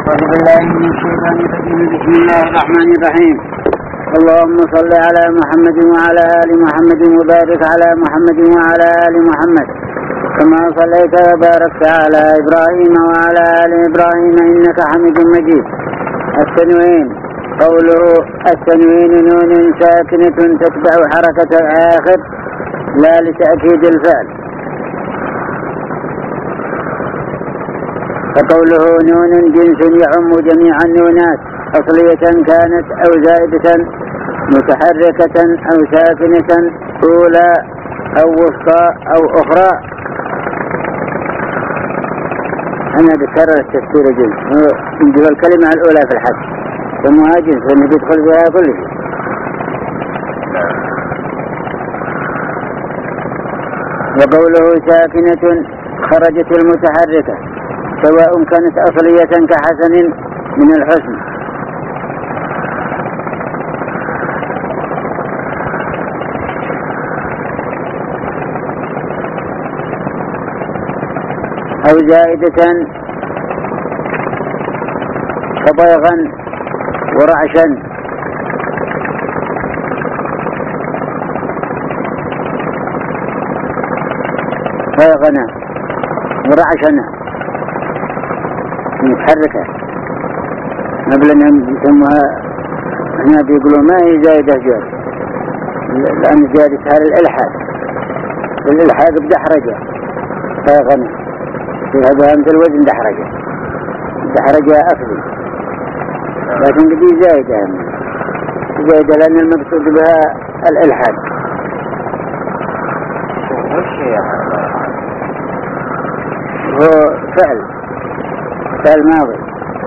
أعوذ بالله من الشيطان الرجيم. بسم الله الرحمن الرحيم. اللهم صل على محمد وعلى آل محمد وبارك على محمد وعلى آل محمد كما صليت وباركت على إبراهيم وعلى آل إبراهيم إنك حميد مجيد. التنوين قوله التنوين نون ساكنة تتبع حركة الآخر لا لتأكيد الفعل. فقوله نون جنس يعم جميع النونات أصلية كانت أو زائدة متحركة أو ساكنة أولى أو وسطى أو أخرى. أنا بكرر التفسير جنس نجيب الكلمة الأولى في الحد ثمها جنس ونجي يدخل فيها كل شيء. وقوله ساكنة خرجت المتحركة سواء كانت أصلية كحسن من الحسن أو زائدة كبيغا ورعشا بيغنا ورعشنا متحركة قبل أن يسموها هنا بيقولوا ما هي زائدة جار لأن زائدة هذا الإلحاد بدحرجة بيغنا في هذا مثل الوزن دحرجة أفضل لكن دي زائدة لأن المقصود بها الإلحاد. هو فعل ماضي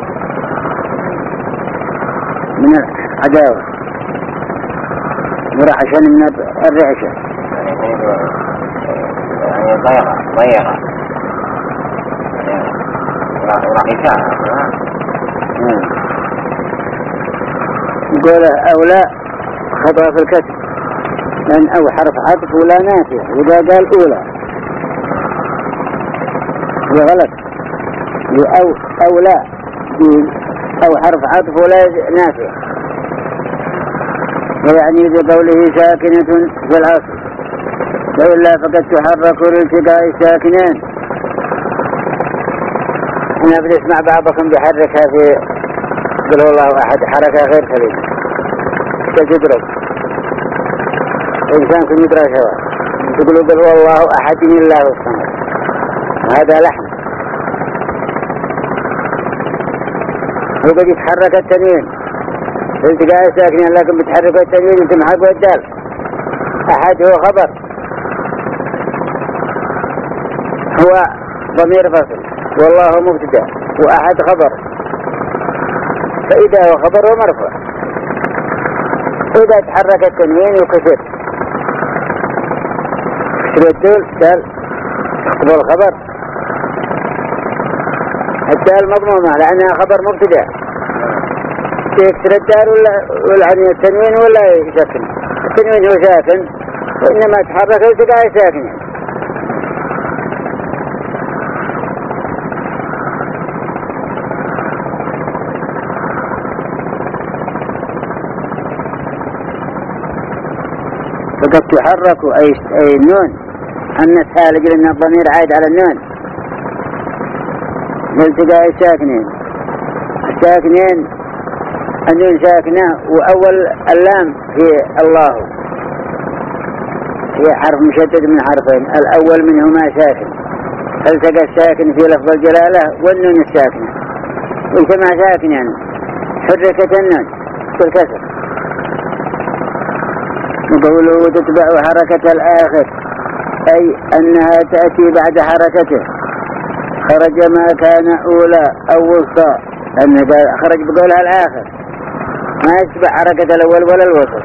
من العداوة ورعشا من الرعشة ضيغة ورعشان يقول أولا خطأ في الكتب لأن أو حرف عطف ولا نافية وإذا قال أولى هي غلط أو لا أو حرف عطف ولا نافع ويعني بقوله ساكنة في الأصل وإلا فقد تحرك لالتقاء الساكنين. أنا بنسمع بعضكم بحركها في قل هو الله أحد حركة غير سليمة تضرب إنسان في مدرسة سواء تقولوا قل هو الله أحد من الله الصمد وهذا لحن. وقد يتحرك التنوين في التقاء الساكنين لكن بتحرك التنوين وتمحق والدال. أحد هو خبر هو ضمير فصل والله مبتدأ وأحد خبر فإذا هو خبر ومرفوع إذا تحرك التنوين وكسر الدول دال هو الخبر الدال مضمومة لأنها خبر مبتدأ يكسر الدال ولا التنوين ولا يسكن. التنوين هو ساكن وإنما تحرك التقاء ساكن. فقد تحرك أي النون النسها لجل أن الضمير عائد على النون لالتقاء الساكنين النون ساكنة وأول اللام في الله هي حرف مشدد من حرفين الأول منهما ساكن فالتقى الساكن في لفظ الجلالة والنون الساكنة والجمع ساكن يعني حركة النون بالكسر. وقوله تتبع حركة الآخر أي أنها تأتي بعد حركته خرج ما كان أولى أو وسطى أن خرج بقولها الآخر ما يتبع حركة الأول ولا الوسط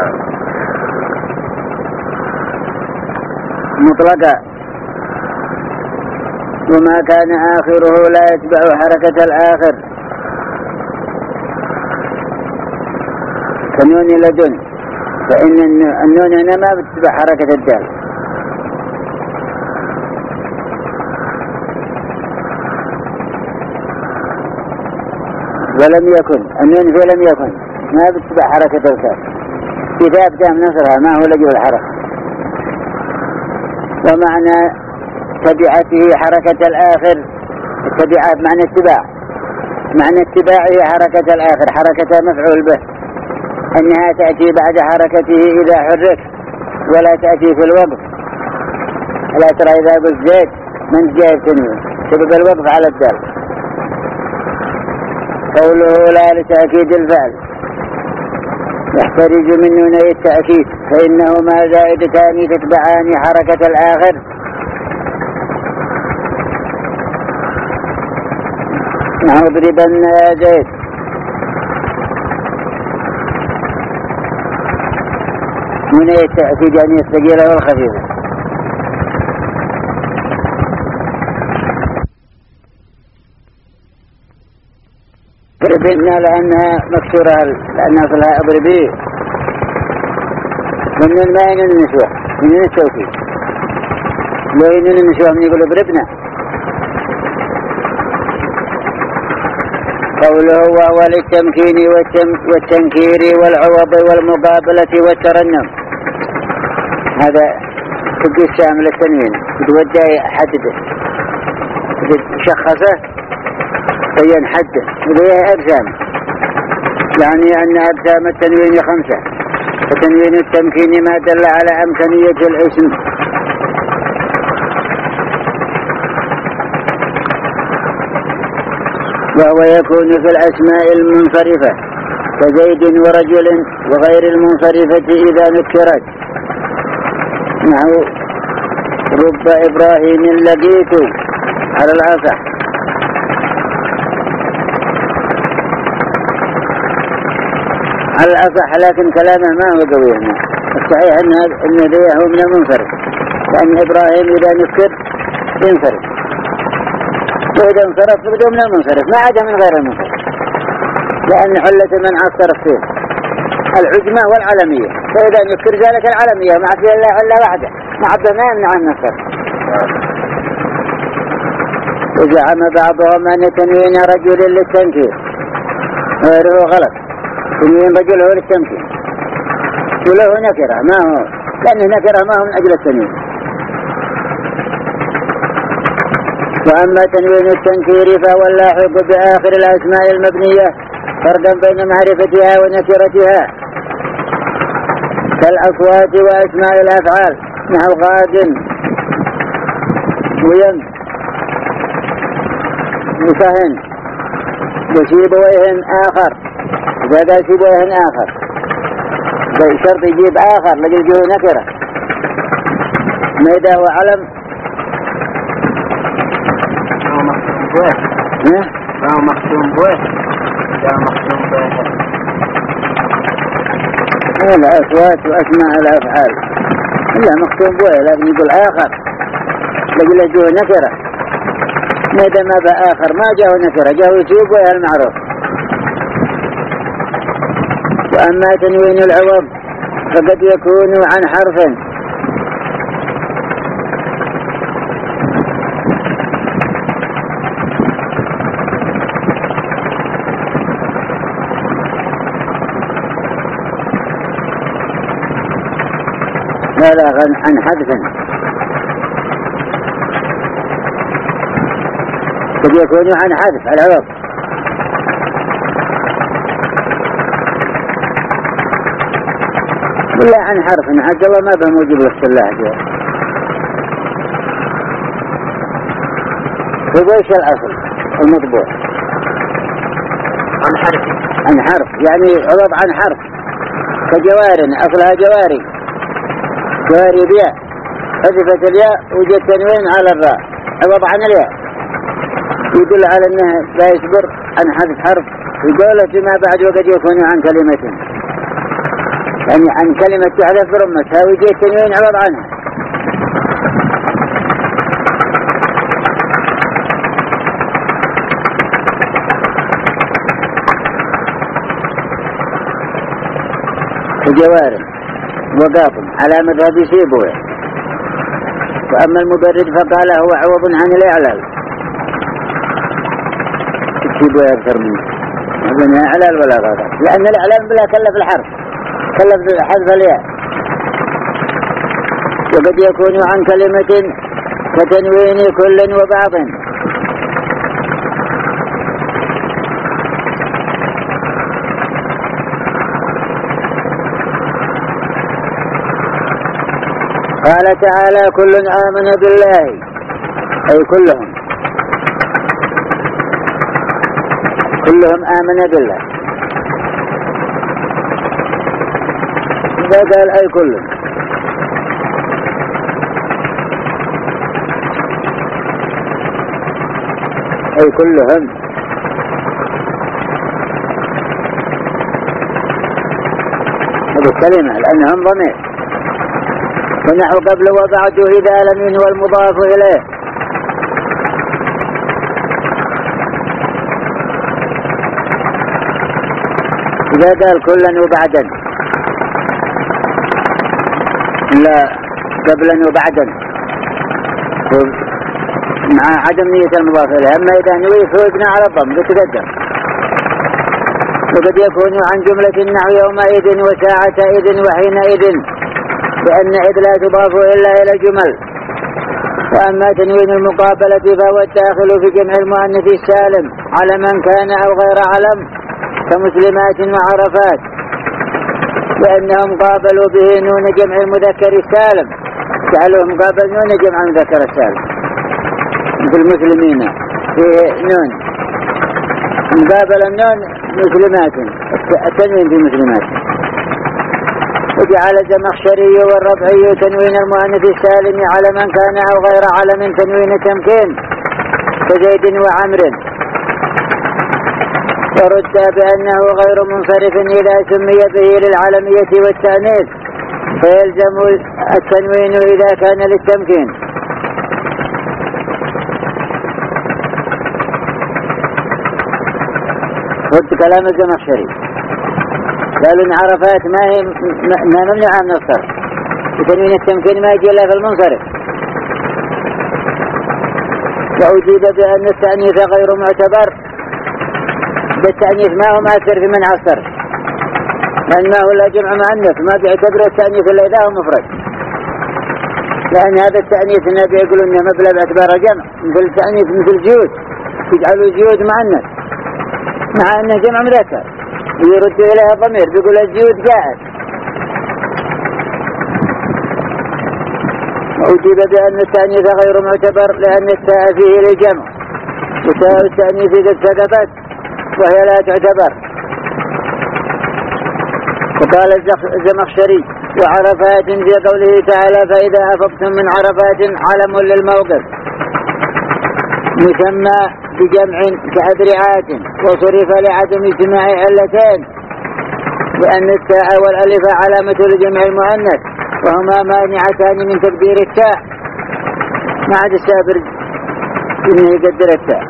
مطلقة. وما كان آخره لا يتبع حركة الآخر كنون لدن فإن النون هنا ما بتتبع حركة الدال. ولم يكن النون في لم يكن ما بتتبع حركة الكاف كتاب تام نصرها ما هو لجو الحركة. ومعنى تبعته حركة الآخر التبعات معنى اتباع معنى اتباعه حركة الآخر حركة مفعول به أنها تأتي بعد حركته إذا حرك ولا تأتي في الوقف. لا ترى إذا قلت زيت من جايب تنوين تبقى الوقف على الدال. قوله لا لتأكيد الفعل يحترج من نوني التأكيد فإنهما زائدتان تتبعان حركة الآخر اضربن يا زيد نوني التأكيد يعني الثقيلة والخفيفة. اضربن لأنها مكسورة لأن أصلها أضربي من الماء النسوة من التوكيد لأن النسوة من يقول اضربنا. قوله وهو للتمكين والتنكير والعوض والمقابلة والترنم هذا تبقى الشامل التنوين تتوجه حدده شخصه بين حده وبيه أجسام يعني أن أجسام التنوين 5 وتنوين التمكين ما دل على أمكانية الاسم وهو يكون في الأسماء المنصرفة كزيد ورجل وغير المنصرفة إذا نكرت نحو رب إبراهيم لقيت على الأصح. على الأصح لكن كلامه ما هو قوي هنا. الصحيح أن ذيه هو من المنصرف لأن إبراهيم إذا نكر ينصرف وإذا انصرف بدون من المنصرف ما عدا من غير المنصرف لأن حلة من عصر فيه العجمة والعلمية فإذا نكر ذلك العلمية مع فيها الله إلا واحدة مع ما يمنع من الصرف. وزعم بعضهم أن تنوين رجل للتنكير غيره غلط تنوين رجل هو للتمكين وله نكرة ما هو لأنه نكرة ما هو من أجل التنوين. وأما تنوين التنكير فهو اللاحق بآخر الأسماء المبنية فرقا بين معرفتها ونكرتها كالأصوات وأسماء الأفعال نحو غاد وين وفهن وشيبويه آخر إذا قال شيبويه آخر شرط يجيب آخر لقل جهو نكرة ميدا وعلم هو مختوم بوه الأصوات وأسماء الأفعال إلا مختوم بوه لكن يقول آخر لقل جهو نكرة ميدا ما بآخر ما جاءه نكرة جاءه يشيبوه المعروف. وأما تنوين العوض فقد يكون عن حرف لا عن حذف قد يكون عن حذف العوض ولا عن حرف عبد الله ما به موجب للصلاح جاء فبوش الأصل المطبوع عن حرف يعني عوض عن حرف كجوار أصلها جواري بياء حذفت الياء وجد تنوين على الراء عوض عن الياء يدل على أنه لا يصبر عن حذف حرف يقول فيما بعد وقد يكون عن كلمة يعني عن كلمة تحذف برمتها ويجي التنوين عوض عنها. كجوار وقاف على مذهب سيبويه. وأما المبرد فقال هو عوض عن الإعلال سيبويه أكثر منه هذا إعلال ولا غير، لأن الإعلال بلا كلف الحرف، كلف حذف الياء. وقد يكون عن كلمة كتنوين كل وبعض. قال تعالى كل آمن بالله، أي كلهم آمن بالله. إذا قال أي كلهم، أي كلهم، هذه الكلمة لأنهم ضمير. ونحو قبل وبعده إذا لم ينوى المضاف إليه. إذا قال كلا وبعدا، لا قبلا وبعدا مع عدم نية المضاف إليه. أما إذا نوي فوقنا على الضم بتقدم. وقد يكون عن جملة النحو يومئذ وساعتئذ وحينئذ، لأن إذ لا تضاف إلا إلى الجمل. وأما تنوين المقابلة فهو الداخل في جمع المؤنث السالم على من كان أو غير علم كمسلمات وعرفات، لأنهم قابلوا به نون جمع المذكر السالم، جعلوهم قابل نون جمع المذكر السالم مثل المسلمين فيه نون مقابل النون مسلمات، التنوين في مسلمات. وجعل الزمخشري والربعي تنوين المؤنث السالم على من كان أو غير علم تنوين تمكين كزيد وعمر، ورد بأنه غير منصرف إذا سمي به للعلمية والتأنيث، فيلزم التنوين إذا كان للتمكين. رد كلام الزمخشري، قالوا إن عرفات ما ممنوعة من الصرف، وتنوين التمكين ما يجي إلا في المنصرف. وأجيب بأن التأنيث غير معتبر، بالتأنيث ما هو مؤثر في منع الصرف، لأن ما هو لا جمع مؤنث، ما بيعتبر التأنيث إلا إذا هو مفرد، لأن هذا التأنيث النبي يقول إنه مبلغ باعتبار جمع، مثل التأنيث مثل جيود، يجعلوا جيود مؤنث مع أنه جمع مذكر، ويرد إليها ضمير بيقول الجيود جاءت. وأجيب بأن التأنيث غير معتبر لأن التاء فيه للجمع، وتاء التأنيث قد سقطت وهي لا تعتبر. وقال الزمخشري وعرفات في قوله تعالى فإذا أفضتم من عرفات علم للموقف، مسمى بجمع كأذرعات، وصرف لعدم اجتماع علتين، لأن التاء والألف علامة لجمع المؤنث، وهما مانعتان من تقدير التاء. ما عاد السابر إنه يقدر التاء،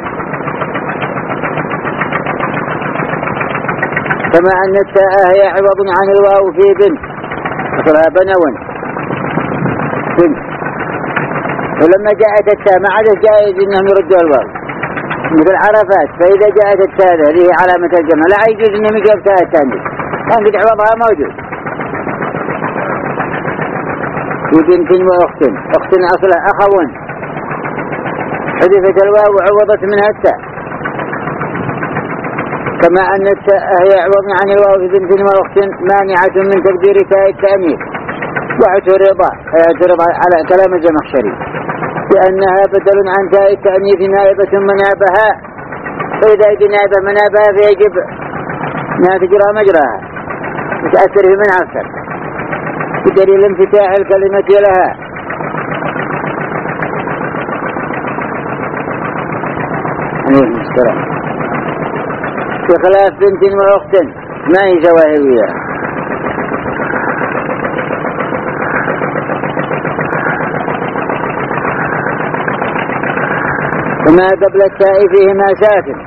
كما أن التاء هي عوض عن الواو في بنت، أصلها بنون بنت. ولما جاءت التاء ما عاد جائز إنهم يردوا الواو مثل عرفات، فإذا جاءت التاء هذه علامة الجمع لا يجوز إنهم يجيب تاء الثانية، كان قد عوضها موجود. في بنت وأخت، أخت أصلها أخوان، حذفت الواو وعوضت منها التاء، كما أن التاء هي عوض عن الواو في بنت وأخت مانعة من تقدير تاء التأنيث. واعترض على كلام الزمخشري لأنها بدل عن تاء التأنيث نائبة منابها، فإذا يجي نائبة منابها فيجب أنها تجرى مجراها وتأثر في منع الصرف بدليل انفتاح الكلمة لها. عليه السلام. بخلاف بنت وأخت ما هي زواهرية. وما قبل التاء فيهما ساكن.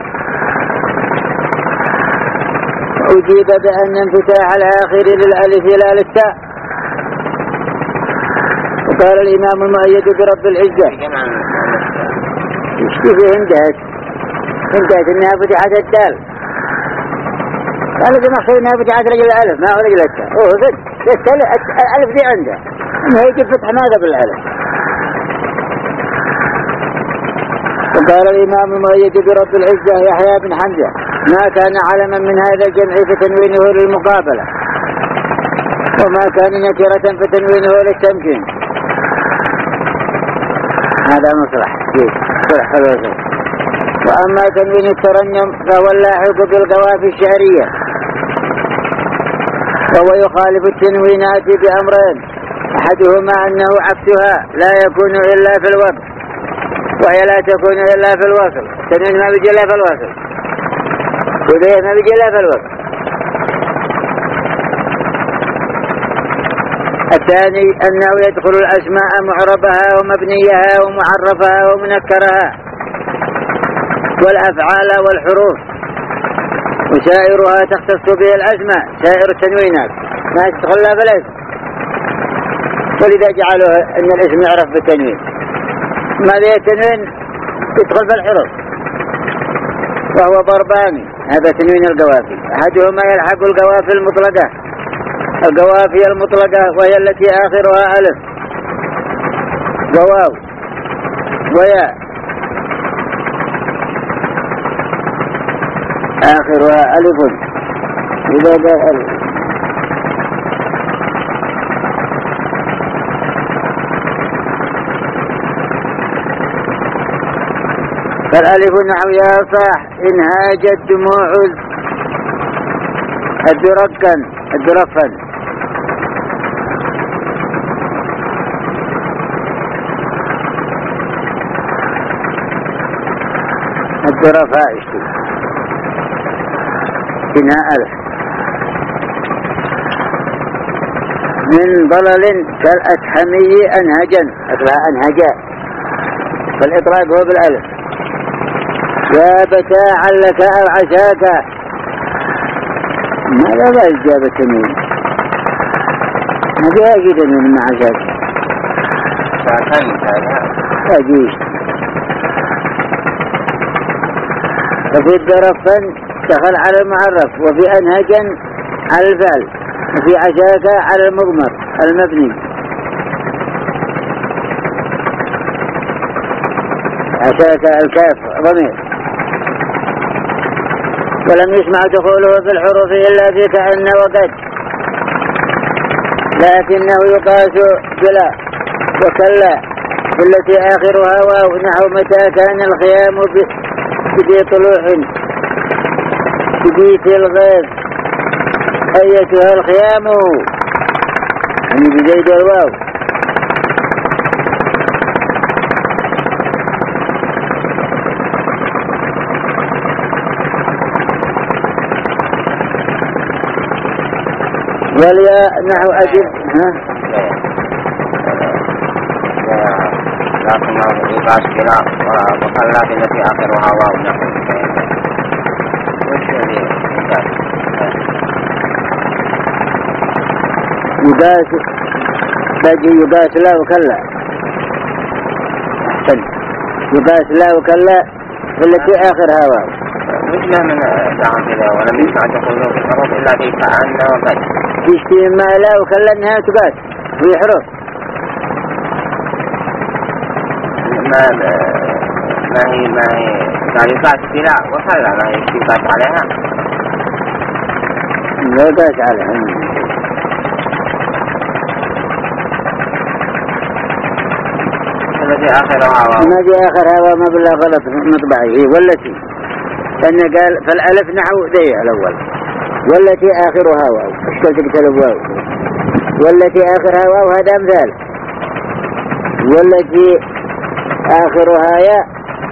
أجيب بأن انفتاح الآخر للألف لا للتاء. وقال الإمام المؤيد برب العزة كيف انتهت إنها فتحت الدال قال إذا ما خيرنا فتحت رجل الألف ما هو رجل التاء هو الألف دي عنده إنه يجب فتح ماذا بالألف. وقال الإمام المؤيد برب العزة يحيى بن حمزة ما كان علما من هذا الجمع فتنوينه للمقابلة وما كان نكرة فتنوينه للتمكين. هذا مصلح صلح خلوصه. وأما تنوين الترنم فهو اللاحق بالقوافي الشعرية وهو يخالف التنوينات بأمرين أحدهما أنه عكسها لا يكون إلا في الوقت وهي لا تكون إلا في الوصل. تنوين ما بيجي إلا في الوصل وذيه ما بيجي إلا في الوقت. الثاني أنه يدخل الأسماء معربها ومبنيها ومعرفها ومنكرها والأفعال والحروف وسائرها تختص به الأسماء سائر التنوينات ما تدخل لا في الاسم. ولذا جعلوا أن الاسم يعرف بالتنوين. ماذا التنوين يدخل في الحروف وهو ضرباني. هذا تنوين القوافي أحدهما يلحق القوافي المطلقة القوافي المطلقة وهي التي آخرها ألف وواو وياء آخرها ألف إذا جاء ألف. فالألف نحو يا صاح إن هاجت دموع الدرفن الدرفاء بناء ألف من ضلل كالأسحمي أنهجا أصلها أنهجا فالإطلاق هو بالألف. يا بتاعا لك أو عشاك ماذا لا إجابة تنوين هذا أجد من عشاك أجيش. ففي الدرفا دخل على المعرف وفي أنهجا على الفعل وفي عشاك على المضمر المبني. عشاك الكاف ضمير. ولم يسمع دخوله في الحروف إلا في كأن وقد لكنه يقاس بلا وكلا والتي آخرها واو نحو متى كان الخيام بذي طلوع بذيت الغيث أيتها الخيام يعني بزيد الواو. والياء نحو أجب لكنه يقاس بلا وكلا بالتي آخرها واو نحو يقاس باقي يقاس لا وكلا يقاس لا وكلا التي آخرها واو مثل من دعم كذا ولم يسمع دخوله في الحروف إلا في كأن وقد تشتري ما لا وكلا انها تقاس في حروف ما هي لا يقاس بلا وكلا ما هي يقاس عليها لا يقاس عليها التي آخرها ما في آخرها وما بالله غلط مطبعي والتي لأن قال فالألف نحو ذي الأول والتي آخرها واو اشكال تقتل واو والتي آخرها واو هذا مثال والتي آخرها ياء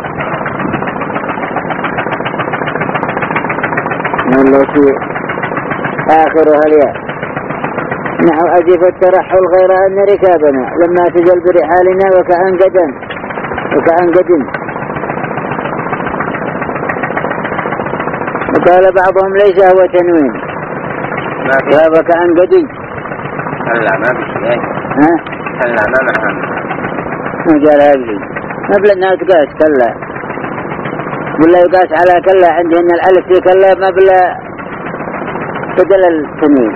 والتي آخرها الياء نحو أجف الترحل غير أن ركابنا لما تزل برحالنا وكأن قدم وقال بعضهم ليس هو تنوين وهو كأن قدي كلا ما بشيء كلا ما معهم ما قال هذه ما بلا أنها تقاس كلا ولا يقاس على كلا عندهن الألف في كلا ما بلا بدل التنوين.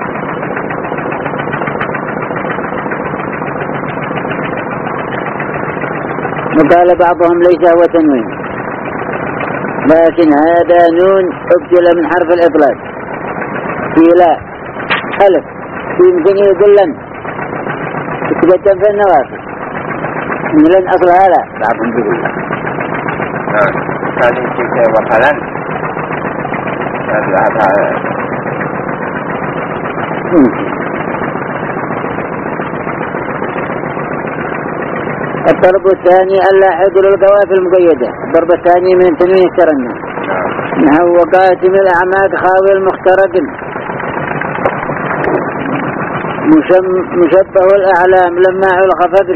وقال بعضهم ليس هو تنوين، لكن هذا نون أبدل من حرف الإطلاق في لا ألف، يمكن يقول لن تتقدم في النوافل إن لن أصلها لا، بعضهم يقول لا. هذه الشيء وقلا الضرب الثاني اللاحق للقوافل المقيدة. الضرب الثاني من تنوين الترنم. نحو وقاتم الأعماق خاوي المخترق مشبه الأعلام لماع الخفق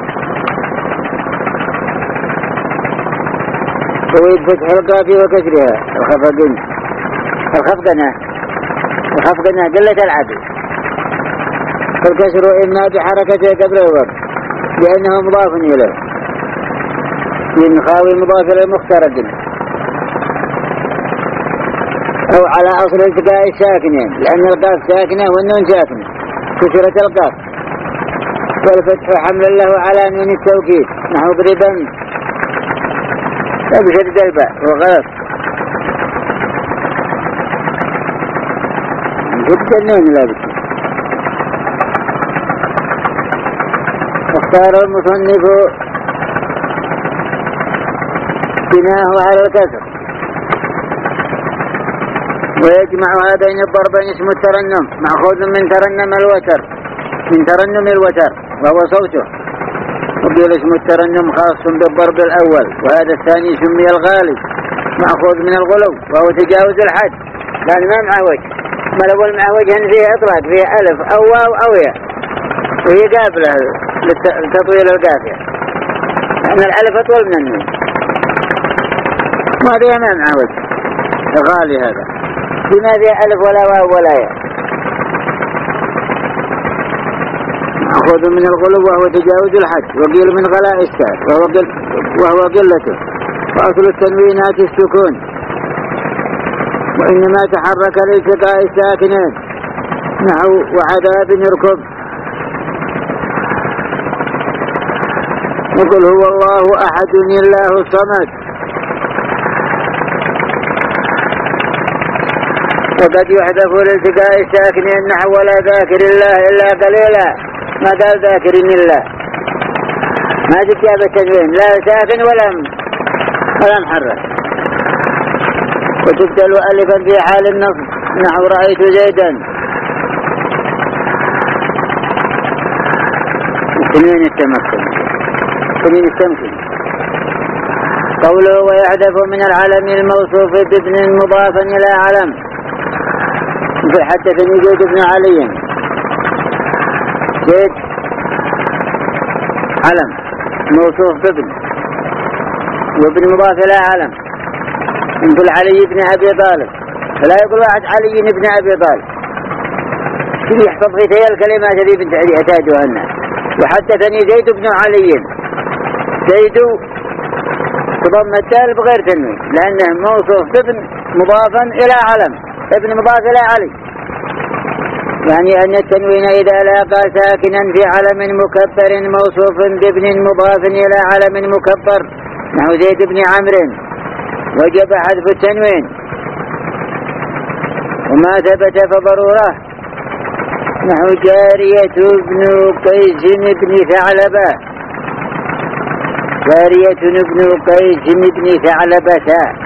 سويد فتح القاف وكسرها الخفقين الخفقنا قلة العدل، فالكسر إما بحركته قبل الوقت لأنه مضاف إليه، من خاوي مضاف إلى المخترق، أو على أصل التقاء الساكنين لأن القاف ساكنة والنون ساكنة كسرت القاف، والفتح حمل له على نون التوكيد نحو قريبا بشدد الباء وغلط جدا النون لا بك. اختار المصنف بناه على الكسر، ويجمعها بين الضربين اسم الترنم مأخوذ من ترنم الوتر، من ترنم الوتر وهو صوته، وقيل اسم الترنم خاص بالضرب الأول، وهذا الثاني سمي الغالب مأخوذ من الغلو وهو تجاوز الحد، لأن ما معوج، ما الأول معوج فيه إطلاق فيه ألف أو واو أو ياء، وهي قابلة لتطويل القافية لأن الألف أطول من النون، ما فيها ما معوج غالي هذا بما فيه ألف ولا واو ولا ياء، مأخوذ من الغلو وهو تجاوز الحد، وقيل من غلاء الساك وهو قلته، وأصل التنوينات السكون، وإنما تحرك لالتقاء الساكنين نحو وعذاب يركب، وقل هو الله أحد الله الصمد، وقد يحذف لالتقاء الساكنين نحو ولا ذاكر الله إلا قليلا، ما قال ذاكرين الله، ما جاب التنوين لا ساكن ولا محرك، وتبدل ألفا في حال النصب نحو رأيت زيدا. تنوين التمكين قوله ويحذف من العلم الموصوف بابن مضافا إلى علم، في حدثني زيد بن علي، زيد علم موصوف بابن وابن مضاف إلى علم، مثل علي بن أبي طالب، فلا يقول واحد علي بن أبي طالب، كل يحفظ في تلك الكلمات التي بنت احتاجها الناس. وحدثني زيد بن علي، زيد تضم الدال بغير تنوين لأنه موصوف بابن مضافا إلى علم، ابن مضاف إلى علي، يعني أن التنوين إذا لاقى ساكنا في علم مكبر موصوف بابن مضاف إلى علم مكبر نحو زيد بن عمرو وجب حذف التنوين، وما ثبت فضرورة نحو جارية بن قيس بن ثعلبة، جارية بن قيس بن ثعلبة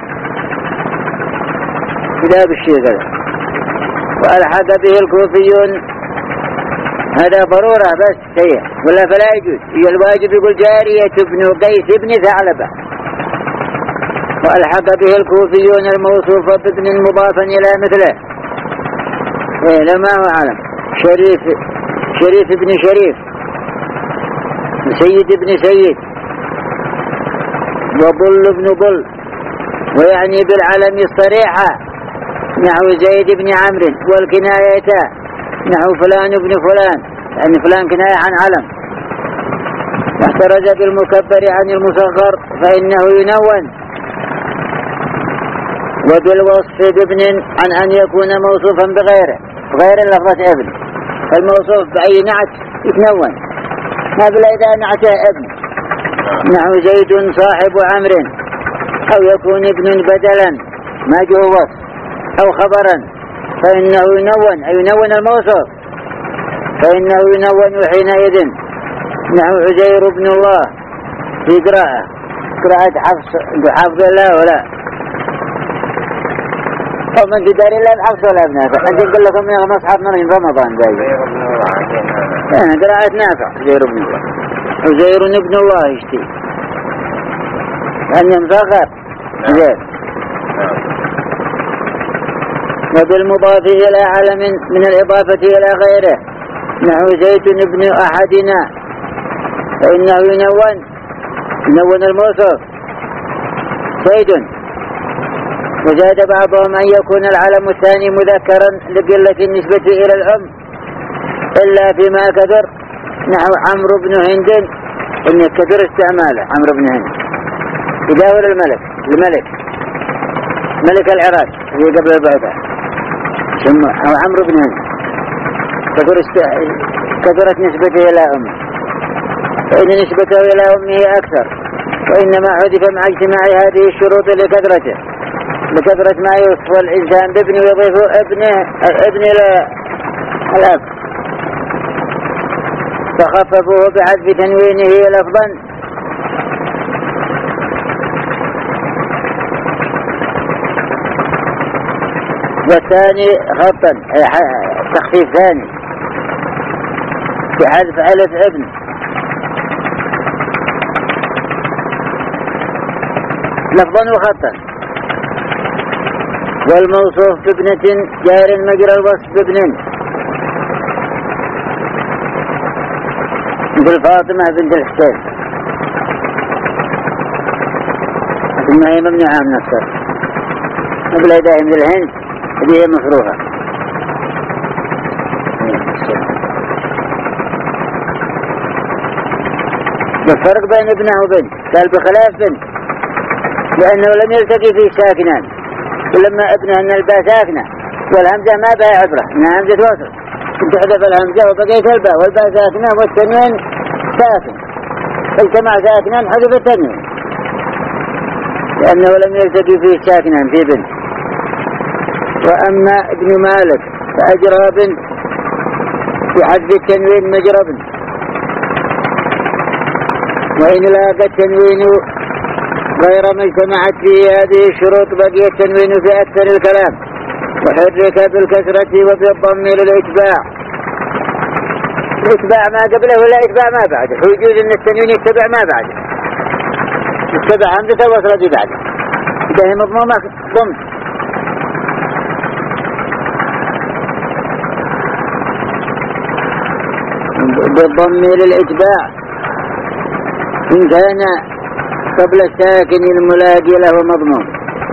كتاب الشيخ، وألحق به الكوفيون، هذا ضرورة بس هي ولا فلا يجوز، هي الواجب يقول جارية بن قيس بن ثعلبة، وألحق به الكوفيون الموصوف بابن مضافا إلى مثله، لما هو علم شريف بن شريف، سيد بن سيد، وضل بن ضل، ويعني بالعلم الصريحة نحو زيد بن عمرو، والكناية نحو فلان بن فلان، يعني فلان كناية عن علم، واحترز بالمكبر عن المصغر فإنه ينون، وبالوصف بابن عن أن يكون موصوفا بغيره غير لفظة ابن. الموصوف بأي نعت يتنون، ما بلا إذا نعته ابن، نحو زيد صاحب عمر، أو يكون ابن بدلا ما جه وصف أو خبرا فإنه ينون، أي ينون الموصوف، فإنه ينون حينئذ. نحو عزير بن الله في قراءة حفظ الله ولا أو من جدار الله حفظ ولا ابنه. أنت نقول لكم يا مصحف من رمضان جاي قراءة نافع عزير بن الله، عزير بن الله يشتي أن ينفخر زين. وبالمضاف إلى علم من الإضافة إلى غيره، نحو زيد بن أحدنا، فإنه ينون الموصوف زيد. وزاد بعضهم أن يكون العلم الثاني مذكرا لقلة النسبة إلى الأم إلا فيما كثر، نحو عمرو بن هند، إن كثر استعماله عمرو بن هند يداول الملك ملك العراق اللي قبل البعثة، أو عمرو بن هند كثرت نسبته إلى أمه، فإن نسبته إلى أمه أكثر، وإنما حذف مع اجتماع هذه الشروط لكثرة ما يوصف الإنسان بابن ويضيف ابن إلى الأب، فخففوه بحذف تنوينه لفظا. والثاني خطا تخفيف ثاني بحذف ألف ابن، لفظا وخطا. والموصوف بابنة جار مجرى الوصف بابن، مثل فاطمة بنت الحسين ثم هي ممنوعة من الصرف، مثل دائم الهند هذه مفروغة. الفرق بين ابنه وبنت قال بخلاف بنت، لأنه لم يلتقي فيه ساكنان، ولما ابنه أن الباء ساكنة والهمزة ما بها عبرة إنها همزة وصل، كنت حذف الهمزة وبقيت الباء والباء ساكنة والتنوين ساكن، اجتمع ساكنان حذف التنوين لأنه لم يلتقي فيه ساكنان في بنت. وأما ابن مالك فأجرى بنت بحذف التنوين مجرى بنت، وإن لاقى التنوين غير ما اجتمعت فيه هذه الشروط بقي التنوين في أكثر الكلام، وحرك بالكسرة وبالضم للإتباع. الإتباع ما قبله ولا إتباع ما بعده، ويجوز أن التنوين يتبع ما بعده، يتبع همزة الوصلة دي بعده، إذا هي مضمومة ضم. بالضم للإتباع إن كان قبل الساكن الملاقي له مضمون.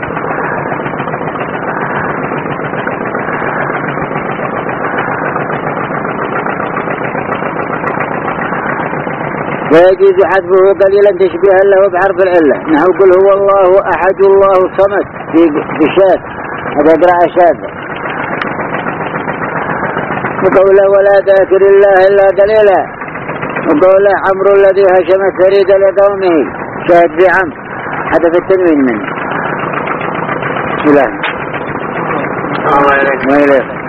ويجوز حذفه قليلا تشبيها له بحرف العلة، نحو قل هو الله أحد الله الصمد في الشاذ، هذا قراءة شاذة. وقوله ولا ذاكر الله إلا قليلا، وقوله عمرو الذي هشم الثريد لقومه شاهد في عمرو حدث التنوين منه. الله